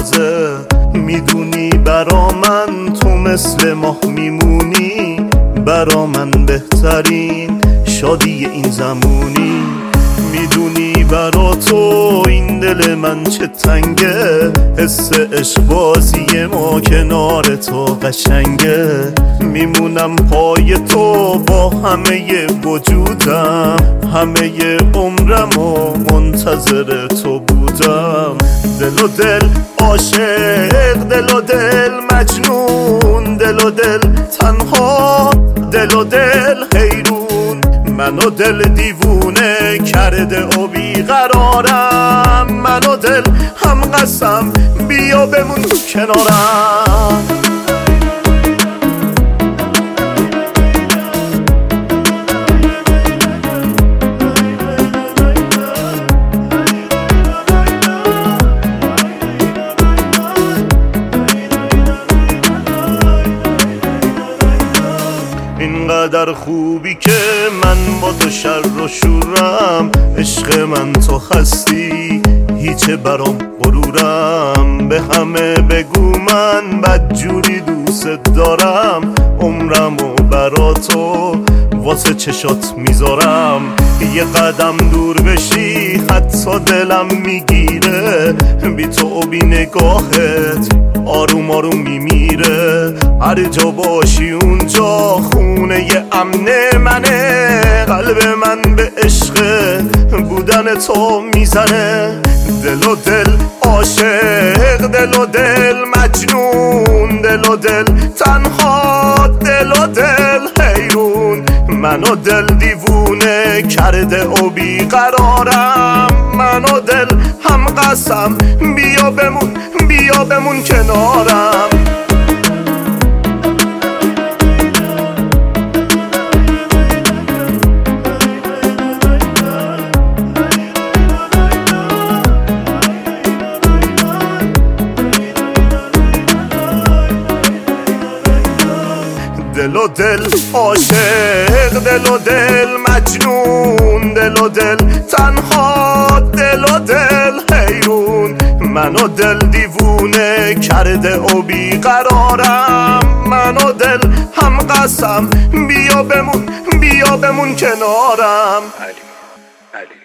تازه. میدونی برا من تو مثل ماه میمونی، برا من بهترین شادی این زمونی. میدونی برا تو این دل من چه تنگه، حس عشق بازی ما کنار تو قشنگه. میمونم پای تو با همه وجودم، همه عمرم و منتظر تو بودم. دل و دل عاشق، دل و دل مجنون، دل و دل تنها، دل و دل حیرون. منو دل دیوونه کرده و بیقرارم، منو دل هم قسم بیا بمون کنارم. اینقدر خوبی که من با تو شر و شورم، عشق من تو هستی هیچ برام غرورم. به همه بگو من بدجوری دوست دارم، عمرمو برا تو واسه چشات میذارم. یه قدم دور بشی حتی دلم میگیره، بی تو و بی نگاهت آروم آروم میمیره. هر جا باشی اونجا خونه ی امن منه، قلب من به عشق بودن تو میزنه. دل و دل عاشق، دل و دل مجنون، دل و دل تنها، دل و دل حیرون. منو دل دیوونه کرده و بیقرارم، منو دل هم قسم بیا بمون، بیا بمون کنارم. دل و دل عاشق، دل و دل مجنون، دل و دل تنها، دل و دل حیرون. منو دل دیوونه کرده و بیقرارم، منو دل هم قسم بیا بمون، بیا بمون کنارم. علی